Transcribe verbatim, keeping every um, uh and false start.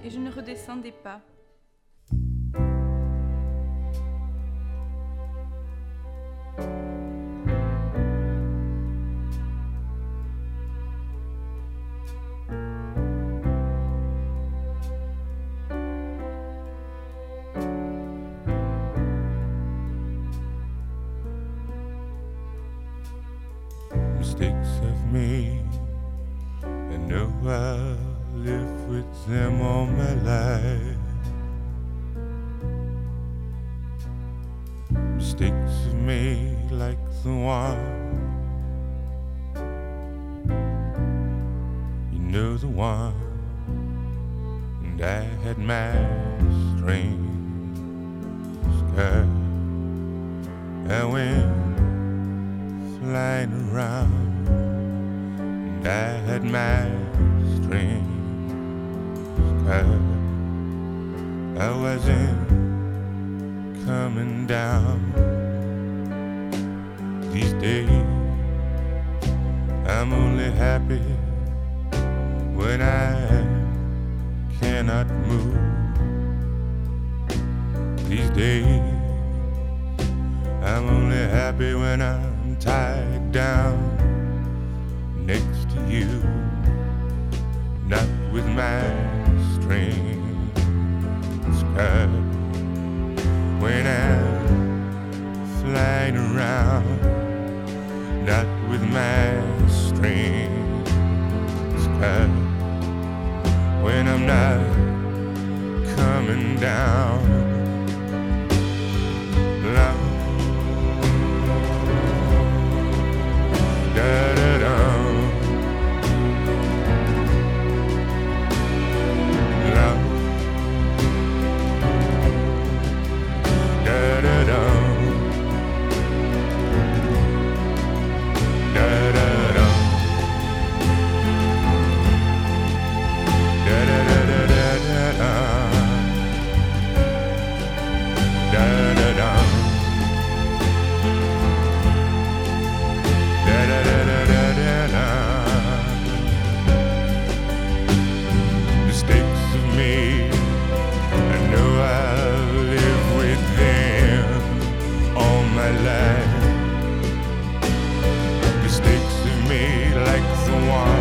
et je ne redescendais pas. Mistakes I've made, I know I'll live with them all my life. Mistakes I've made like the one, you know the one, and I had my strange sky. I went flying around, and I had my strange sky. I wasn't coming down. These days I'm only happy when I cannot move. These days I'm only happy when I'm tied down next to you, not with my strange sky. When I'm flying around, not with my strange sky. When I'm not coming down, love. Da da da, love. Da da da, da da da, da da da da da da, da da da. Mistakes of me, I know I'll live with them all my life. Mistakes of me like the one